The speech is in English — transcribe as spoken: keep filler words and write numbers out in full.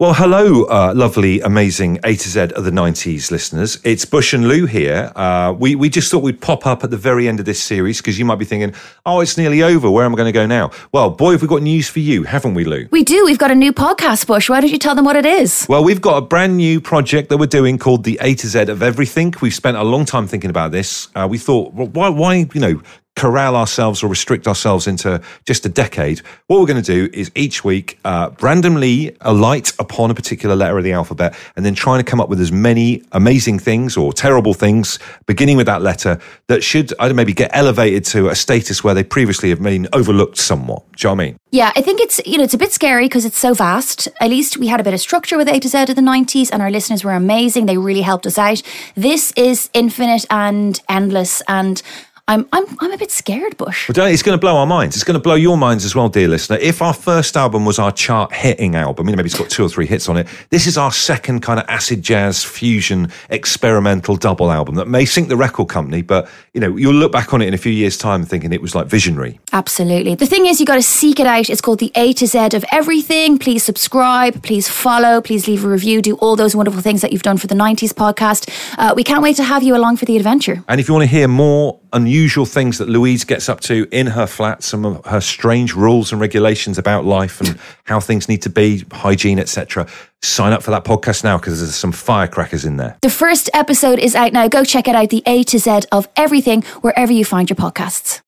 Well, hello, uh, lovely, amazing A to Z of the nineties listeners. It's Bush and Lou here. Uh, we, we just thought we'd pop up at the very end of this series because you might be thinking, oh, it's nearly over. Where am I going to go now? Well, boy, have we got news for you, haven't we, Lou? We do. We've got a new podcast, Bush. Why don't you tell them what it is? Well, we've got a brand new project that we're doing called the A to Z of Everything. We've spent a long time thinking about this. Uh, we thought, well, why, why, you know, corral ourselves or restrict ourselves into just a decade. What we're going to do is each week uh, randomly alight upon a particular letter of the alphabet and then trying to come up with as many amazing things or terrible things beginning with that letter that should either maybe get elevated to a status where they previously have been overlooked somewhat. Do you know what I mean? Yeah, I think it's, you know, it's a bit scary because it's so vast. At least we had a bit of structure with A to Z of the nineties and our listeners were amazing. They really helped us out. This is infinite and endless, and I'm I'm I'm a bit scared, Bush. Well, it's going to blow our minds. It's going to blow your minds as well, dear listener. If our first album was our chart-hitting album, you know, maybe it's got two or three hits on it, this is our second kind of acid jazz fusion experimental double album that may sink the record company, but, you know, you'll look back on it in a few years' time thinking it was like visionary. Absolutely. The thing is, you got to seek it out. It's called the A to Z of Everything. Please subscribe, please follow, please leave a review, do all those wonderful things that you've done for the nineties podcast. Uh, we can't wait to have you along for the adventure. And if you want to hear more unusual things that Louise gets up to in her flat, some of her strange rules and regulations about life and how things need to be, hygiene, et cetera, sign up for that podcast now because there's some firecrackers in there. The first episode is out now. Go check it out, the A to Z of Everything, wherever you find your podcasts.